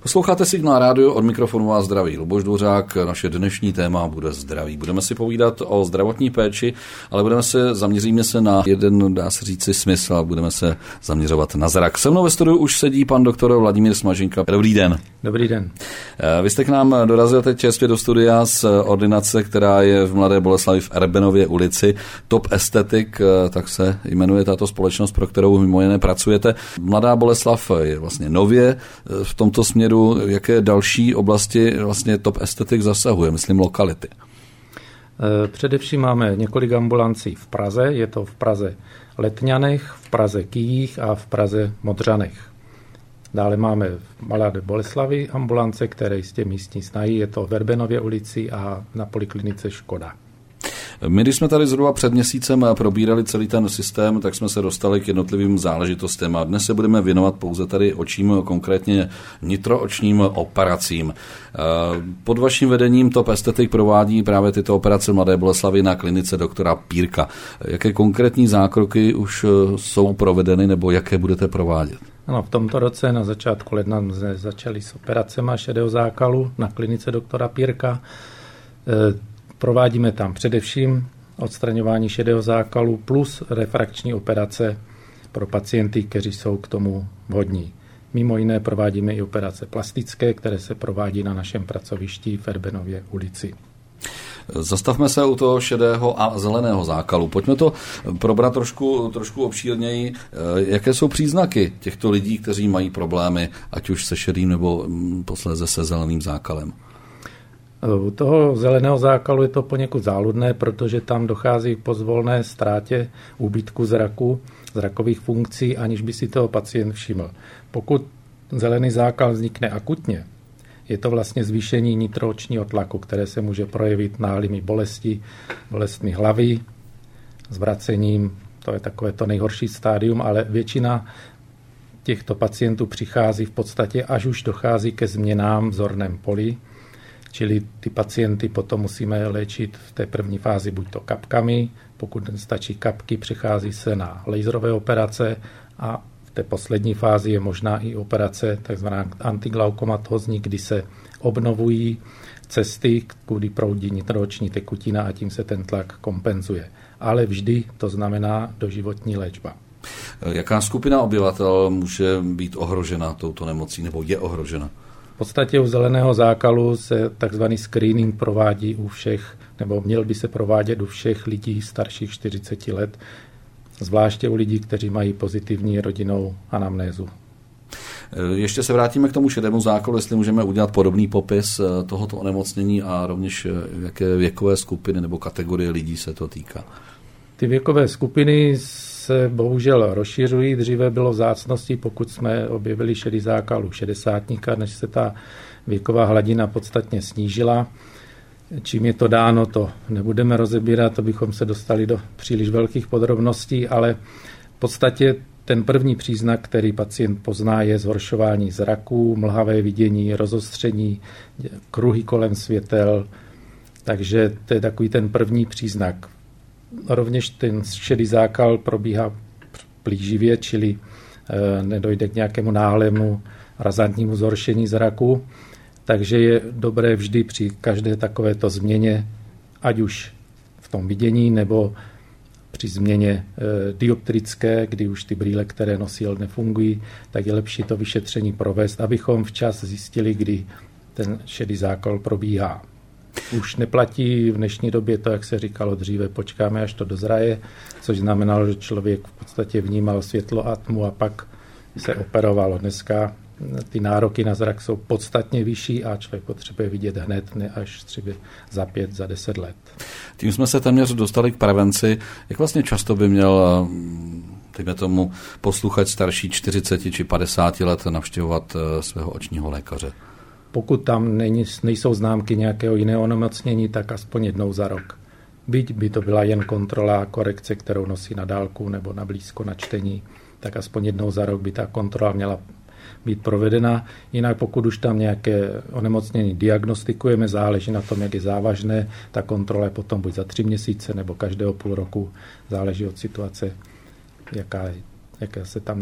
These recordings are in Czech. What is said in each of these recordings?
Posloucháte Signál rádio, od mikrofonu vás zdraví Luboš Dvořák. Naše dnešní téma bude zdraví. Budeme si povídat o zdravotní péči, ale zaměříme se na jeden, dá se říci, smysl a budeme se zaměřovat na zrak. Se mnou ve studiu už sedí pan doktor Vladimír Smažinka. Dobrý den. Dobrý den. Vy jste k nám dorazil teď zpět do studia z ordinace, která je v Mladé Boleslavi v Erbenově ulici. Top Aesthetic, tak se jmenuje tato společnost, pro kterou mimo jiné pracujete. Mladá Boleslav je vlastně nově v tomto směru. Jaké další oblasti vlastně Top Aesthetic zasahuje, myslím lokality? Především máme několik ambulancí v Praze, je to v Praze Letňanech, v Praze Kyjích a v Praze Modřanech. Dále máme v Mladé Boleslavi ambulance, které jistě místní znají, je to v Erbenově ulici a na poliklinice Škoda. My, když jsme tady zhruba před měsícem probírali celý ten systém, tak jsme se dostali k jednotlivým záležitostem a dnes se budeme věnovat pouze tady očím, konkrétně nitroočním operacím. Pod vaším vedením Top Aesthetic provádí právě tyto operace v Mladé Boleslavi na klinice doktora Pírka. Jaké konkrétní zákroky už jsou provedeny nebo jaké budete provádět? Ano, v tomto roce na začátku ledna jsme začali s operacemi šedého zákalu na klinice doktora Pírka. Provádíme tam především odstraňování šedého zákalu plus refrakční operace pro pacienty, kteří jsou k tomu vhodní. Mimo jiné provádíme i operace plastické, které se provádí na našem pracovišti v Erbenově ulici. Zastavme se u toho šedého a zeleného zákalu. Pojďme to probrat trošku obšírněji. Jaké jsou příznaky těchto lidí, kteří mají problémy, ať už se šedým nebo posléze se zeleným zákalem? U toho zeleného zákalu je to poněkud záludné, protože tam dochází k pozvolné ztrátě úbytku zraku, zrakových funkcí, aniž by si toho pacient všiml. Pokud zelený zákal vznikne akutně, je to vlastně zvýšení nitroočního tlaku, které se může projevit náhlými bolestmi hlavy, zvracením, to je takové to nejhorší stádium, ale většina těchto pacientů přichází v podstatě, až už dochází ke změnám v zorném poli, čili ty pacienty potom musíme léčit v té první fázi buď to kapkami, pokud stačí kapky, přechází se na laserové operace a v té poslední fázi je možná i operace takzvaná antiglaukomatózní, kdy se obnovují cesty, kudy proudí nitrooční tekutina a tím se ten tlak kompenzuje. Ale vždy to znamená doživotní léčba. Jaká skupina obyvatel může být ohrožena touto nemocí nebo je ohrožena? V podstatě u zeleného zákalu se takzvaný screening provádí u všech, nebo měl by se provádět u všech lidí starších 40 let, zvláště u lidí, kteří mají pozitivní rodinnou anamnézu. Ještě se vrátíme k tomu šedému zákalu, jestli můžeme udělat podobný popis tohoto onemocnění a rovněž jaké věkové skupiny nebo kategorie lidí se to týká. Ty věkové skupiny se bohužel rozšiřují. Dříve bylo vzácností, pokud jsme objevili šedý zákal u 60, než se ta věková hladina podstatně snížila. Čím je to dáno, to nebudeme rozebírat, to bychom se dostali do příliš velkých podrobností, ale v podstatě ten první příznak, který pacient pozná, je zhoršování zraku, mlhavé vidění, rozostření, kruhy kolem světel, takže to je takový ten první příznak. Rovněž ten šedý zákal probíhá plíživě, čili nedojde k nějakému náhlému razantnímu zhoršení zraku, takže je dobré vždy při každé takovéto změně, ať už v tom vidění nebo při změně dioptrické, kdy už ty brýle, které nosil, nefungují, tak je lepší to vyšetření provést, abychom včas zjistili, kdy ten šedý zákal probíhá. Už neplatí v dnešní době to, jak se říkalo dříve, počkáme, až to dozraje, což znamenalo, že člověk v podstatě vnímal světlo a tmu a pak se operovalo. Dneska ty nároky na zrak jsou podstatně vyšší a člověk potřebuje vidět hned, ne až třeba za 5, za 10 let. Tím jsme se téměř dostali k prevenci. Jak vlastně často by měl, dejme tomu, posluchač starší 40 či 50 let navštěvovat svého očního lékaře? Pokud tam nejsou známky nějakého jiného onemocnění, tak aspoň jednou za rok. Byť by to byla jen kontrola a korekce, kterou nosí na dálku nebo na blízko na čtení, tak aspoň jednou za rok by ta kontrola měla být provedena. Jinak pokud už tam nějaké onemocnění diagnostikujeme, záleží na tom, jak je závažné, ta kontrola je potom buď za 3 měsíce nebo každého půl roku, záleží od situace, jaká se tam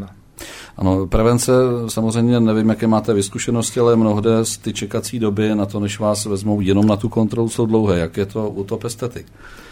Ano, prevence, samozřejmě nevím, jaké máte vyzkušenosti, ale mnohde ty čekací doby na to, než vás vezmou jenom na tu kontrolu, jsou dlouhé. Jak je to u Top Estetik?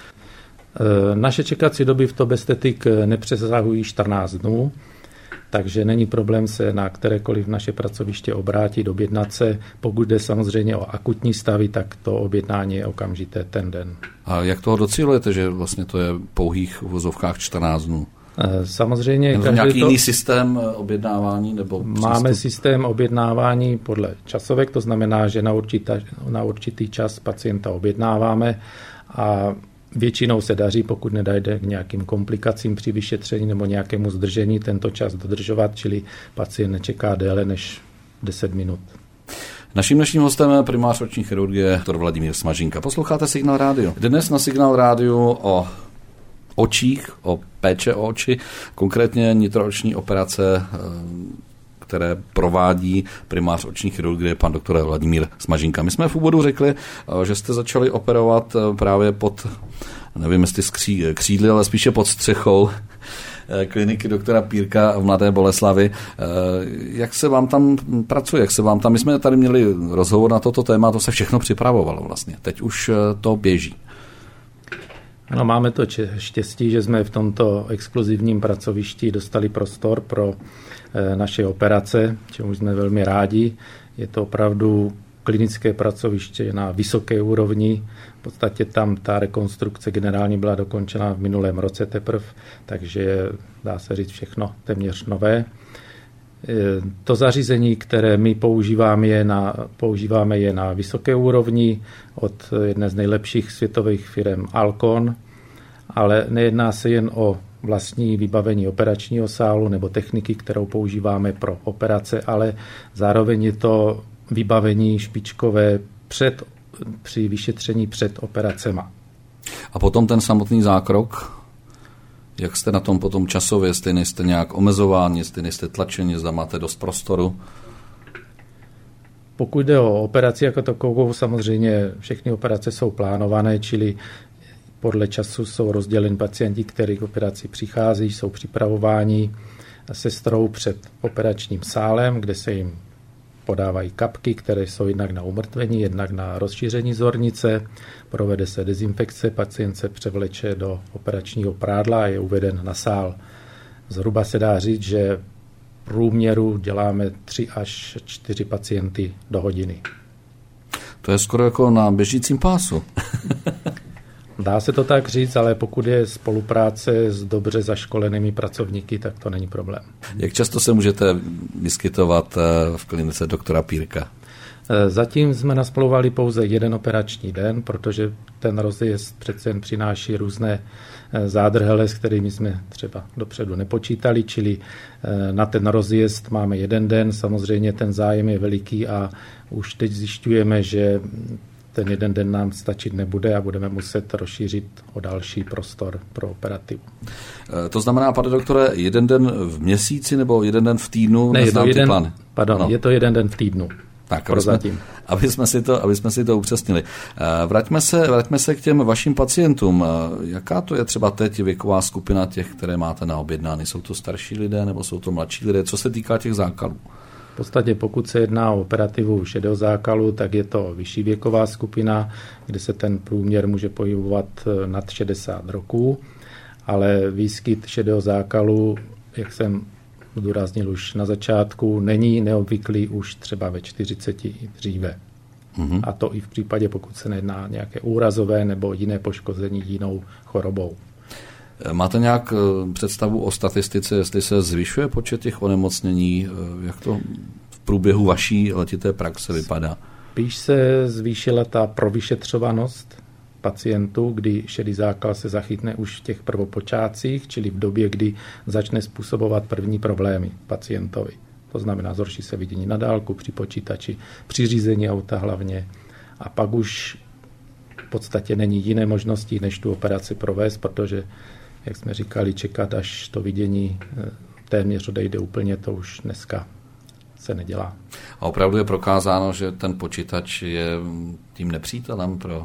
Naše čekací doby v Top Estetik nepřesahují 14 dnů, takže není problém se na kterékoliv naše pracoviště obrátit, objednat se. Pokud jde samozřejmě o akutní stavy, tak to objednání je okamžité ten den. A jak toho docílujete, že vlastně to je pouhých uvozovkách 14 dnů? Samozřejmě nějaký jiný systém objednávání? Nebo máme systém objednávání podle časovek, to znamená, že na určitý čas pacienta objednáváme a většinou se daří, pokud nedojde k nějakým komplikacím při vyšetření nebo nějakému zdržení, tento čas dodržovat, čili pacient nečeká déle než 10 minut. Naším dnešním hostem je primář oční chirurgie dr. Vladimír Smažinka. Posloucháte Signál rádio. Dnes na Signál rádiu o očích, o péče o oči, konkrétně nitrooční operace, které provádí primář oční chirurgie pan doktor Vladimír Smažinka. My jsme v úvodu řekli, že jste začali operovat právě pod, nevím jestli křídly, ale spíše pod střechou kliniky doktora Pírka v Mladé Boleslavi. Jak se vám tam pracuje? My jsme tady měli rozhovor na toto téma, to se všechno připravovalo vlastně. Teď už to běží. Ano, máme to štěstí, že jsme v tomto exkluzivním pracovišti dostali prostor pro naše operace, čemu jsme velmi rádi. Je to opravdu klinické pracoviště na vysoké úrovni. V podstatě tam ta rekonstrukce generální byla dokončena v minulém roce teprve, takže dá se říct všechno téměř nové. To zařízení, které my používáme je na vysoké úrovni od jedné z nejlepších světových firm Alcon, ale nejedná se jen o vlastní vybavení operačního sálu nebo techniky, kterou používáme pro operace, ale zároveň je to vybavení špičkové při vyšetření před operacema. A potom ten samotný zákrok, jak jste na tom potom časově, jestli nejste nějak omezováni, jestli nejste tlačeni, zda máte dost prostoru? Pokud jde o operaci jako takovou, samozřejmě všechny operace jsou plánované, čili podle času jsou rozděleni pacienti, kteří k operaci přichází, jsou připravováni sestrou před operačním sálem, kde se jim podávají kapky, které jsou jednak na umrtvení, jednak na rozšíření zornice, provede se dezinfekce, pacient se převleče do operačního prádla a je uveden na sál. Zhruba se dá říct, že v průměru děláme 3 až 4 pacienty do hodiny. To je skoro jako na běžícím pásu. Dá se to tak říct, ale pokud je spolupráce s dobře zaškolenými pracovníky, tak to není problém. Jak často se můžete vyskytovat v klinice doktora Pírka? Zatím jsme nasmlouvali pouze jeden operační den, protože ten rozjezd přece jen přináší různé zádrhele, s kterými jsme třeba dopředu nepočítali, čili na ten rozjezd máme jeden den, samozřejmě ten zájem je veliký a už teď zjišťujeme, že ten jeden den nám stačit nebude a budeme muset rozšířit o další prostor pro operativu. To znamená, pane doktore, jeden den v měsíci nebo jeden den v týdnu? Ne, je to jeden den v týdnu. Tak, aby jsme si to upřesnili. Vraťme se k těm vašim pacientům. Jaká to je třeba teď věková skupina těch, které máte na objednány? Jsou to starší lidé nebo jsou to mladší lidé? Co se týká těch zákalů? V podstatě pokud se jedná o operativu šedého zákalu, tak je to vyšší věková skupina, kde se ten průměr může pohybovat nad 60 roků, ale výskyt šedého zákalu, jak jsem zdůraznil už na začátku, není neobvyklý už třeba ve 40 dříve. Mm-hmm. A to i v případě, pokud se nejedná nějaké úrazové nebo jiné poškození jinou chorobou. Máte nějak představu o statistice, jestli se zvyšuje počet těch onemocnění? Jak to v průběhu vaší letité praxe vypadá? Spíš se zvýšila ta provyšetřovanost pacientů, kdy šedý zákal se zachytne už v těch prvopočátcích, čili v době, kdy začne způsobovat první problémy pacientovi. To znamená, zhorší se vidění na dálku, při počítači, při řízení auta hlavně. A pak už v podstatě není jiné možnosti, než tu operaci provést, protože, jak jsme říkali, čekat, až to vidění téměř odejde úplně, to už dneska se nedělá. A opravdu je prokázáno, že ten počítač je tím nepřítelem pro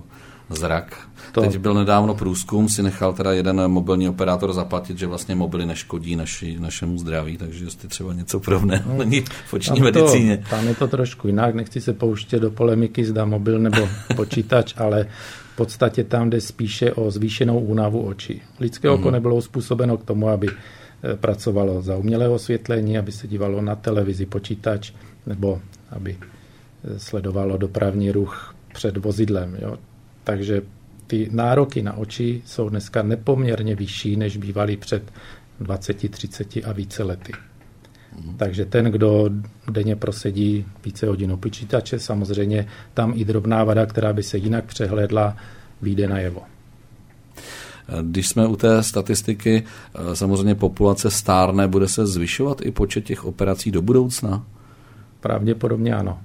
zrak. Teď byl nedávno průzkum, si nechal teda jeden mobilní operátor zaplatit, že vlastně mobily neškodí našemu zdraví, takže jestli třeba něco podobného není v oční medicíně. Tam je to trošku jinak, nechci se pouštět do polemiky, zda mobil nebo počítač, ale v podstatě tam jde spíše o zvýšenou únavu očí. Lidské oko nebylo způsobeno k tomu, aby pracovalo za umělého osvětlení, aby se dívalo na televizi, počítač, nebo aby sledovalo dopravní ruch před vozidlem. Jo. Takže ty nároky na oči jsou dneska nepoměrně vyšší, než bývaly před 20, 30 a více lety. Takže ten, kdo denně prosedí více hodin u počítače, samozřejmě tam i drobná vada, která by se jinak přehlédla, vyjde najevo. Když jsme u té statistiky, samozřejmě populace stárne, bude se zvyšovat i počet těch operací do budoucna? Pravděpodobně ano.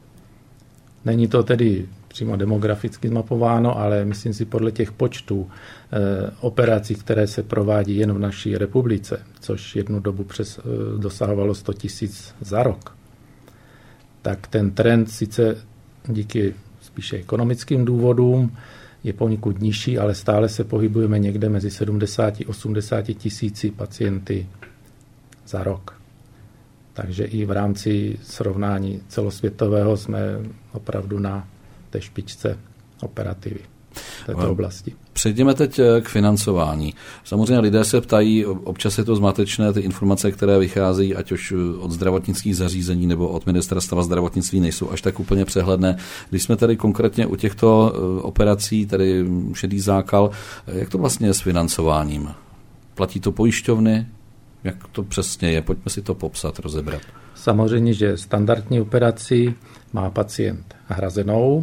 Není to tedy přímo demograficky zmapováno, ale myslím si podle těch počtů operací, které se provádí jen v naší republice, což jednu dobu dosahovalo 100 000 za rok, tak ten trend sice díky spíše ekonomickým důvodům je poněkud nižší, ale stále se pohybujeme někde mezi 70 a 80 tisíci pacienty za rok. Takže i v rámci srovnání celosvětového jsme opravdu na té špičce operativy v této oblasti. Přejdeme teď k financování. Samozřejmě lidé se ptají, občas je to zmatečné, ty informace, které vycházejí, ať už od zdravotnických zařízení nebo od ministerstva zdravotnictví, nejsou až tak úplně přehledné. Když jsme tady konkrétně u těchto operací, tady šedý zákal, jak to vlastně je s financováním? Platí to pojišťovny? Jak to přesně je? Pojďme si to popsat, rozebrat. Samozřejmě, že standardní operaci má pacient hrazenou.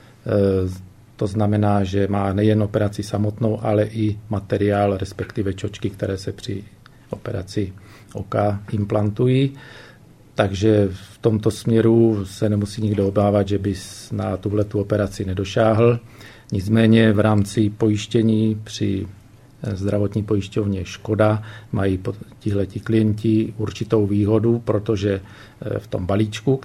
To znamená, že má nejen operaci samotnou, ale i materiál, respektive čočky, které se při operaci oka implantují. Takže v tomto směru se nemusí nikdo obávat, že by na tuhletu operaci nedošáhl. Nicméně v rámci pojištění při zdravotní pojišťovně Škoda mají tihleti klienti určitou výhodu, protože v tom balíčku,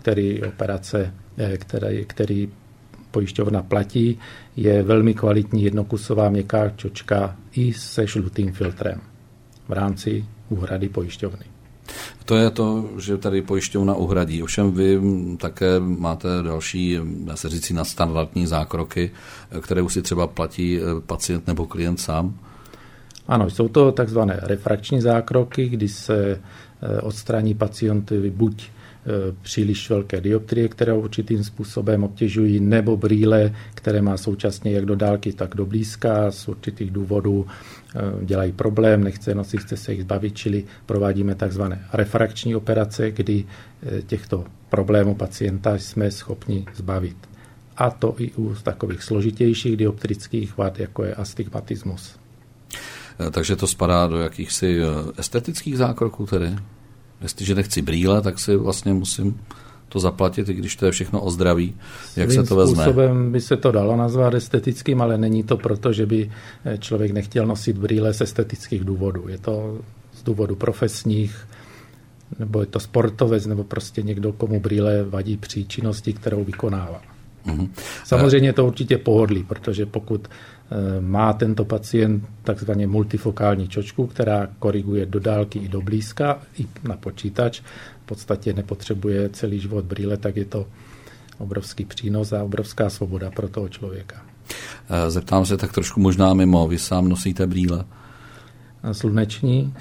který pojišťovna platí, je velmi kvalitní jednokusová měkká čočka i se žlutým filtrem v rámci úhrady pojišťovny. To je to, že tady pojišťovna uhradí. Ovšem vy také máte další, dá se říct, nadstandardní zákroky, které už si třeba platí pacient nebo klient sám? Ano, jsou to takzvané refrakční zákroky, kdy se odstraní pacientovi buď příliš velké dioptrie, které určitým způsobem obtěžují, nebo brýle, které má současně jak do dálky, tak do blízka, z určitých důvodů dělají problém, nechce nosit, chce se jich zbavit, čili provádíme takzvané refrakční operace, kdy těchto problémů pacienta jsme schopni zbavit. A to i u takových složitějších dioptrických vad, jako je astigmatismus. Takže to spadá do jakýchsi estetických zákroků tedy? Jestliže nechci brýle, tak si vlastně musím to zaplatit, i když to je všechno o zdraví. Jak se to vezme? Způsobem by se to dalo nazvat estetickým, ale není to proto, že by člověk nechtěl nosit brýle z estetických důvodů. Je to z důvodu profesních, nebo je to sportovec, nebo prostě někdo, komu brýle vadí při činnosti, kterou vykonává. Samozřejmě je to určitě pohodlí, protože pokud má tento pacient takzvaně multifokální čočku, která koriguje do dálky i do blízka, i na počítač, v podstatě nepotřebuje celý život brýle, tak je to obrovský přínos a obrovská svoboda pro toho člověka. Zeptám se tak trošku možná mimo, vy sám nosíte brýle? Sluneční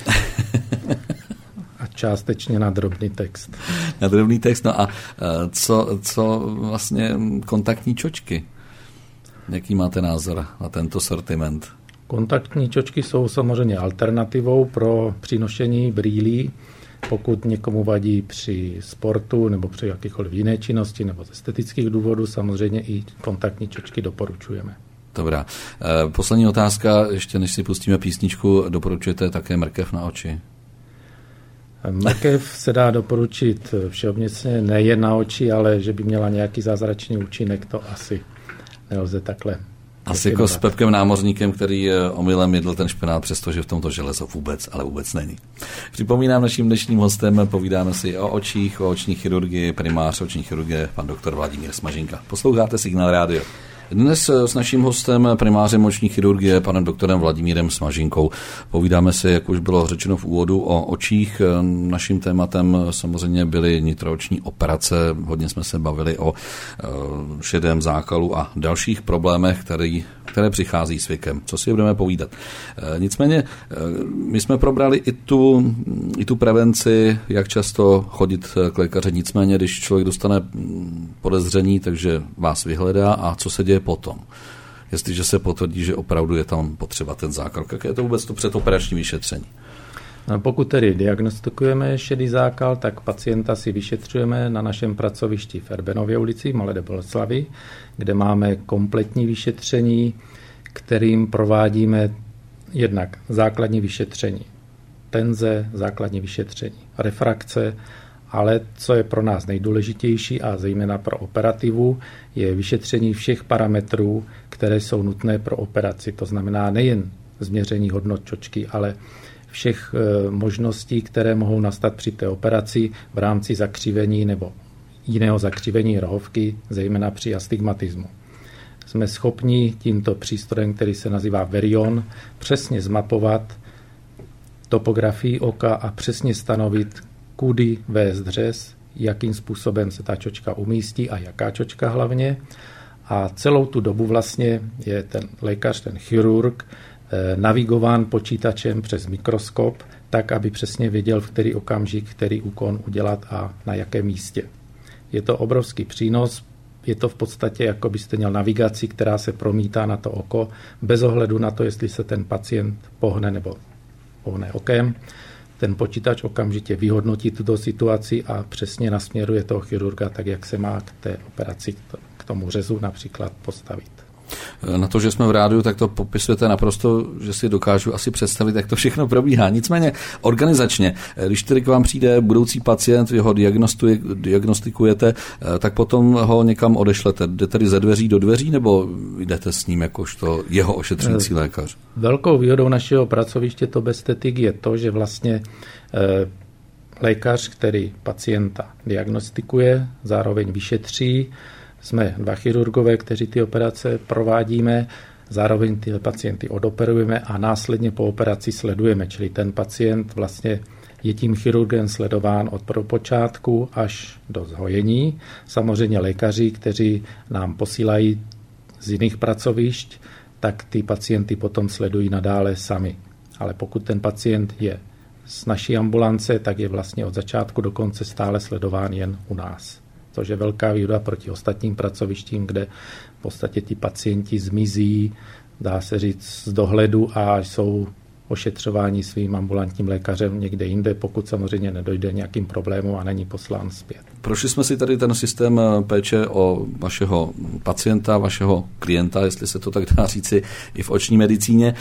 a částečně na drobný text. Na drobný text, no a co vlastně kontaktní čočky? Jaký máte názor na tento sortiment? Kontaktní čočky jsou samozřejmě alternativou pro přinošení brýlí, pokud někomu vadí při sportu nebo při jakýchkoliv jiné činnosti nebo z estetických důvodů, samozřejmě i kontaktní čočky doporučujeme. Dobrá. Poslední otázka, ještě než si pustíme písničku, doporučujete také mrkev na oči? Mrkev se dá doporučit všeobecně nejen na oči, ale že by měla nějaký zázračný účinek, to asi nelze takhle. Asi jako s Pepkem Námořníkem, který omylem jedl ten špenát, přestože v tomto železo vůbec není. Připomínám, naším dnešním hostem povídáme si o očích, o oční chirurgii, primář oční chirurgie, pan doktor Vladimír Smažinka. Posloucháte Signál rádio. Dnes s naším hostem, primářem oční chirurgie, panem doktorem Vladimírem Smažinkou. Povídáme si, jak už bylo řečeno v úvodu, o očích. Naším tématem samozřejmě byly nitrooční operace. Hodně jsme se bavili o šedém zákalu a dalších problémech, které přichází s věkem. Co si budeme povídat? Nicméně my jsme probrali i tu prevenci, jak často chodit k lékaři. Nicméně, když člověk dostane podezření, takže vás vyhledá a co se děje potom? Jestliže se potvrdí, že opravdu je tam potřeba ten zákal, jak je to vůbec to předoperační vyšetření? Pokud tedy diagnostikujeme šedý zákal, tak pacienta si vyšetřujeme na našem pracovišti v Erbenově ulici v Malé Boleslavi, kde máme kompletní vyšetření, kterým provádíme jednak základní vyšetření tenze, základní vyšetření refrakce, ale co je pro nás nejdůležitější a zejména pro operativu, je vyšetření všech parametrů, které jsou nutné pro operaci. To znamená nejen změření hodnot čočky, ale všech možností, které mohou nastat při té operaci v rámci zakřivení nebo jiného zakřivení rohovky, zejména při astigmatismu. Jsme schopni tímto přístrojem, který se nazývá Verion, přesně zmapovat topografii oka a přesně stanovit, kudy vést řez, jakým způsobem se ta čočka umístí a jaká čočka hlavně. A celou tu dobu vlastně je ten lékař, ten chirurg, navigován počítačem přes mikroskop, tak, aby přesně věděl, v který okamžik, který úkon udělat a na jakém místě. Je to obrovský přínos, je to v podstatě, jako byste měl navigaci, která se promítá na to oko, bez ohledu na to, jestli se ten pacient pohne nebo pohne okem. Ten počítač okamžitě vyhodnotí tuto situaci a přesně nasměruje toho chirurga tak, jak se má k té operaci, k tomu řezu například postavit. Na to, že jsme v rádiu, tak to popisujete naprosto, že si dokážu asi představit, jak to všechno probíhá. Nicméně organizačně, když tedy k vám přijde budoucí pacient, ho diagnostikujete, tak potom ho někam odešlete. Jde tedy ze dveří do dveří, nebo jdete s ním jakožto jeho ošetřující lékař? Velkou výhodou našeho pracoviště Tobestetik je to, že vlastně lékař, který pacienta diagnostikuje, zároveň vyšetří. Jsme 2 chirurgové, kteří ty operace provádíme, zároveň ty pacienty odoperujeme a následně po operaci sledujeme, čili ten pacient vlastně je tím chirurgem sledován od prvopočátku až do zhojení. Samozřejmě lékaři, kteří nám posílají z jiných pracovišť, tak ty pacienty potom sledují nadále sami. Ale pokud ten pacient je z naší ambulance, tak je vlastně od začátku do konce stále sledován jen u nás. Což je velká výhoda proti ostatním pracovištím, kde v podstatě ti pacienti zmizí, dá se říct, z dohledu a jsou ošetřováni svým ambulantním lékařem někde jinde, pokud samozřejmě nedojde nějakým problémům a není poslán zpět. Prošli jsme si tady ten systém péče o vašeho pacienta, vašeho klienta, jestli se to tak dá říci, i v oční medicíně.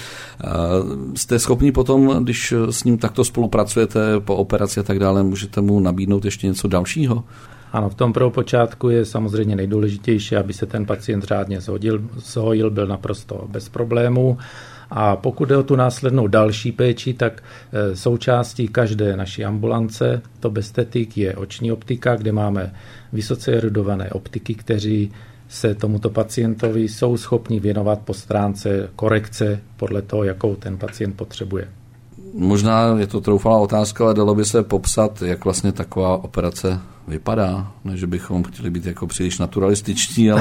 Jste schopni potom, když s ním takto spolupracujete po operaci a tak dále, můžete mu nabídnout ještě něco dalšího? Ano, v tom prvopočátku je samozřejmě nejdůležitější, aby se ten pacient řádně zhojil, byl naprosto bez problémů. A pokud jde o tu následnou další péči, tak součástí každé naší ambulance Tobestetik je oční optika, kde máme vysoce erudované optiky, kteří se tomuto pacientovi jsou schopni věnovat po stránce korekce podle toho, jakou ten pacient potřebuje. Možná je to troufalá otázka, ale dalo by se popsat, jak vlastně taková operace vypadá, než bychom chtěli být jako příliš naturalističtí,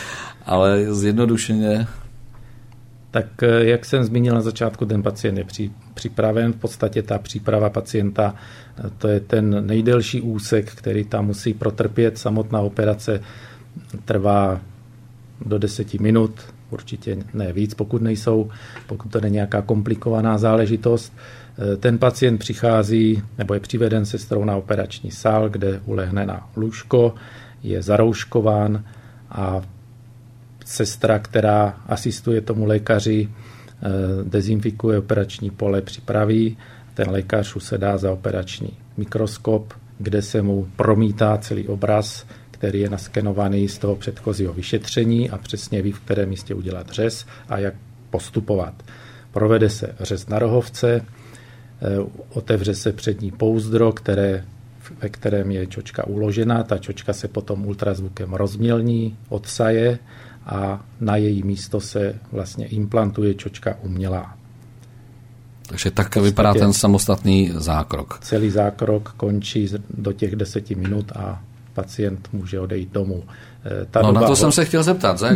ale zjednodušeně. Tak jak jsem zmínil na začátku, ten pacient je připraven. V podstatě ta příprava pacienta, to je ten nejdelší úsek, který tam musí protrpět. Samotná operace trvá do 10 minut, určitě ne víc, pokud to není nějaká komplikovaná záležitost. Ten pacient přichází nebo je přiveden sestrou na operační sál, kde ulehne na lůžko, je zarouškován a sestra, která asistuje tomu lékaři, dezinfikuje operační pole, připraví. Ten lékař usedá za operační mikroskop, kde se mu promítá celý obraz, který je naskenovaný z toho předchozího vyšetření a přesně ví, v kterém místě udělat řez a jak postupovat. Provede se řez na rohovce, otevře se přední pouzdro, ve kterém je čočka uložena. Ta čočka se potom ultrazvukem rozmělní, odsaje a na její místo se vlastně implantuje čočka umělá. Takže tak vypadá ten samostatný zákrok. Celý zákrok končí do těch 10 minut a pacient může odejít domů. Na to jsem se chtěl zeptat. Za jak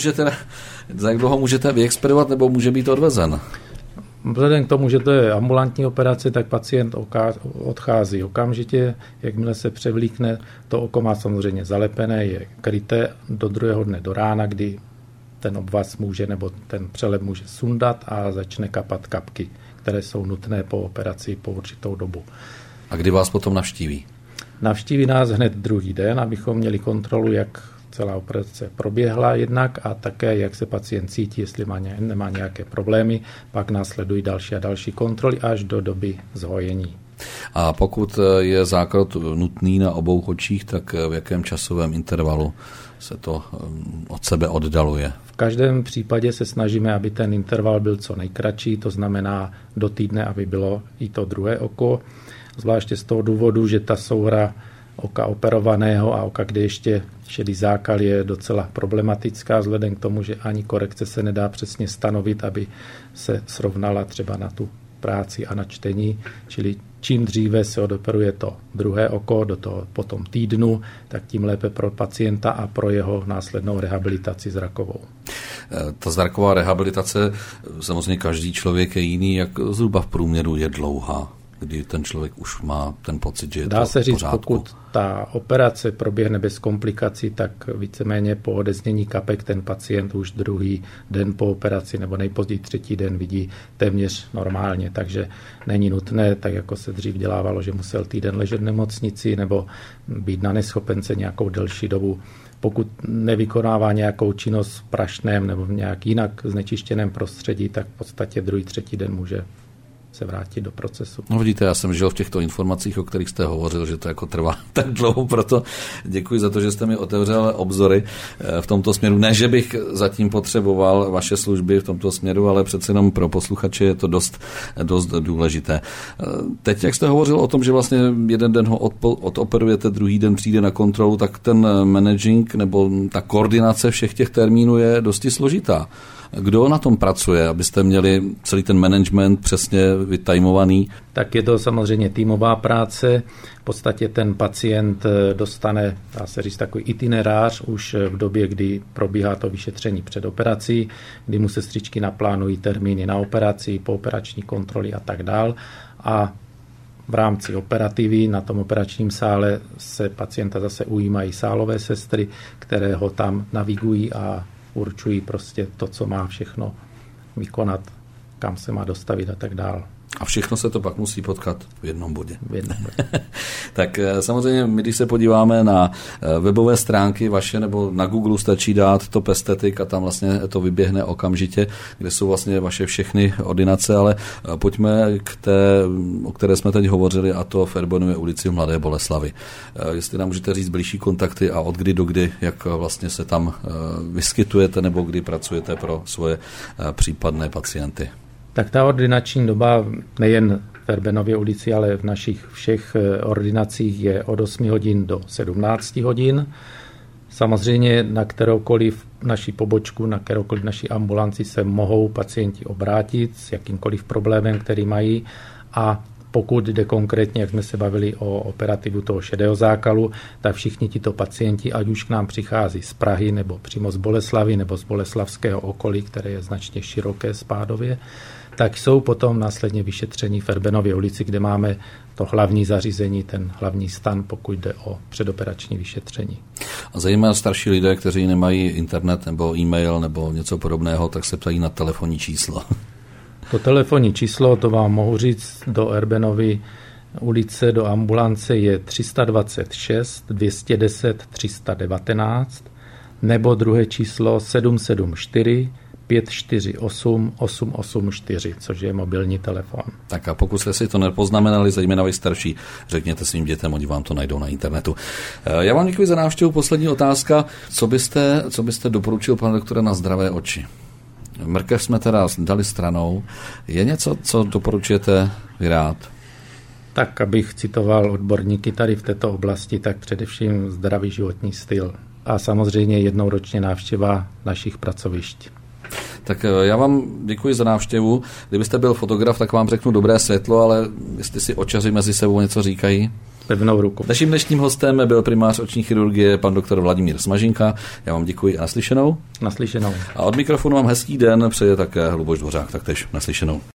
dlouho můžete vyexpedovat nebo může být odvezen? Vzhledem k tomu, že to je ambulantní operace, tak pacient odchází okamžitě, jakmile se převlíkne. To oko má samozřejmě zalepené, je kryté do druhého dne do rána, kdy ten obvaz může nebo ten přelep může sundat a začne kapat kapky, které jsou nutné po operaci po určitou dobu. A kdy vás potom navštíví? Navštíví nás hned druhý den, abychom měli kontrolu, jak celá operace proběhla jednak a také, jak se pacient cítí, jestli nemá nějaké problémy. Pak následují další a další kontroly až do doby zhojení. A pokud je zákrok nutný na obou očích, tak v jakém časovém intervalu se to od sebe oddaluje? V každém případě se snažíme, aby ten interval byl co nejkratší, to znamená do týdne, aby bylo i to druhé oko. Zvláště z toho důvodu, že ta souhra oka operovaného a oka, kde ještě šedý zákal, je docela problematická, vzhledem k tomu, že ani korekce se nedá přesně stanovit, aby se srovnala třeba na tu práci a na čtení, čili čím dříve se odoperuje to druhé oko do toho potom týdnu, tak tím lépe pro pacienta a pro jeho následnou rehabilitaci zrakovou. Ta zraková rehabilitace, samozřejmě každý člověk je jiný, jak zhruba v průměru je dlouhá, kdy ten člověk už má ten pocit, že je to v pořádku. Dá se říct, pokud ta operace proběhne bez komplikací, tak víceméně po odeznění kapek ten pacient už druhý den po operaci nebo nejpozději třetí den vidí téměř normálně, takže není nutné, tak jako se dřív dělávalo, že musel týden ležet v nemocnici nebo být na neschopence nějakou delší dobu. Pokud nevykonává nějakou činnost v prašném nebo v nějak jinak znečištěném prostředí, tak v podstatě druhý, třetí den může se vrátit do procesu. No vidíte, já jsem žil v těchto informacích, o kterých jste hovořil, že to jako trvá tak dlouho, proto děkuji za to, že jste mi otevřel obzory v tomto směru. Ne, že bych zatím potřeboval vaše služby v tomto směru, ale přece jenom pro posluchače je to dost důležité. Teď, jak jste hovořil o tom, že vlastně jeden den ho odoperujete, druhý den přijde na kontrolu, tak ten managing nebo ta koordinace všech těch termínů je dosti složitá. Kdo na tom pracuje, abyste měli celý ten management přesně vytajmovaný? Tak je to samozřejmě týmová práce. V podstatě ten pacient dostane, dá se říct, takový itinerář už v době, kdy probíhá to vyšetření před operací, kdy mu sestřičky naplánují termíny na operaci, pooperační kontroly a tak dál. A v rámci operativy na tom operačním sále se pacienta zase ujímají sálové sestry, které ho tam navigují a určují prostě to, co má všechno vykonat, kam se má dostavit a tak dál. A všechno se to pak musí potkat v jednom bodě. Tak samozřejmě, my když se podíváme na webové stránky vaše, nebo na Google stačí dát Top Aesthetic a tam vlastně to vyběhne okamžitě, kde jsou vlastně vaše všechny ordinace, ale pojďme k té, o které jsme teď hovořili, a to v Erbenově ulici v Mladé Boleslavi. Jestli nám můžete říct blížší kontakty a od kdy do kdy, jak vlastně se tam vyskytujete nebo kdy pracujete pro svoje případné pacienty. Tak ta ordinační doba nejen v Erbenově ulici, ale v našich všech ordinacích je od 8 hodin do 17 hodin. Samozřejmě na kteroukoliv naši pobočku, na kteroukoliv naši ambulanci se mohou pacienti obrátit s jakýmkoliv problémem, který mají, a pokud jde konkrétně, jak jsme se bavili o operativu toho šedého zákalu, tak všichni tito pacienti, ať už k nám přichází z Prahy, nebo přímo z Boleslavy, nebo z boleslavského okolí, které je značně široké spádově, tak jsou potom následně vyšetření v Erbenově ulici, kde máme to hlavní zařízení, ten hlavní stan, pokud jde o předoperační vyšetření. A zejména starší lidé, kteří nemají internet nebo e-mail nebo něco podobného, tak se ptají na telefonní číslo. To telefonní číslo, to vám mohu říct, do Erbenovy ulice, do ambulance je 326 210 319 nebo druhé číslo 774 548 884, což je mobilní telefon. Tak a pokud jste si to nepoznamenali, zejména vy starší, řekněte svým dětem, oni vám to najdou na internetu. Já vám děkuji za návštěvu. Poslední otázka. Co byste doporučil, pane doktore, na zdravé oči? Mrkev jsme teda dali stranou. Je něco, co doporučujete vy rád? Tak, abych citoval odborníky tady v této oblasti, tak především zdravý životní styl. a samozřejmě jednou ročně návštěva našich pracovišť. Tak já vám děkuji za návštěvu. Kdybyste byl fotograf, tak vám řeknu dobré světlo, ale jestli si očaři mezi sebou něco říkají. Pevnou ruku. Naším dnešním hostem byl primář oční chirurgie pan doktor Vladimír Smažinka. Já vám děkuji a naslyšenou. Naslyšenou. A od mikrofonu vám hezký den přeje také Luboš Dvořák, taktéž naslyšenou.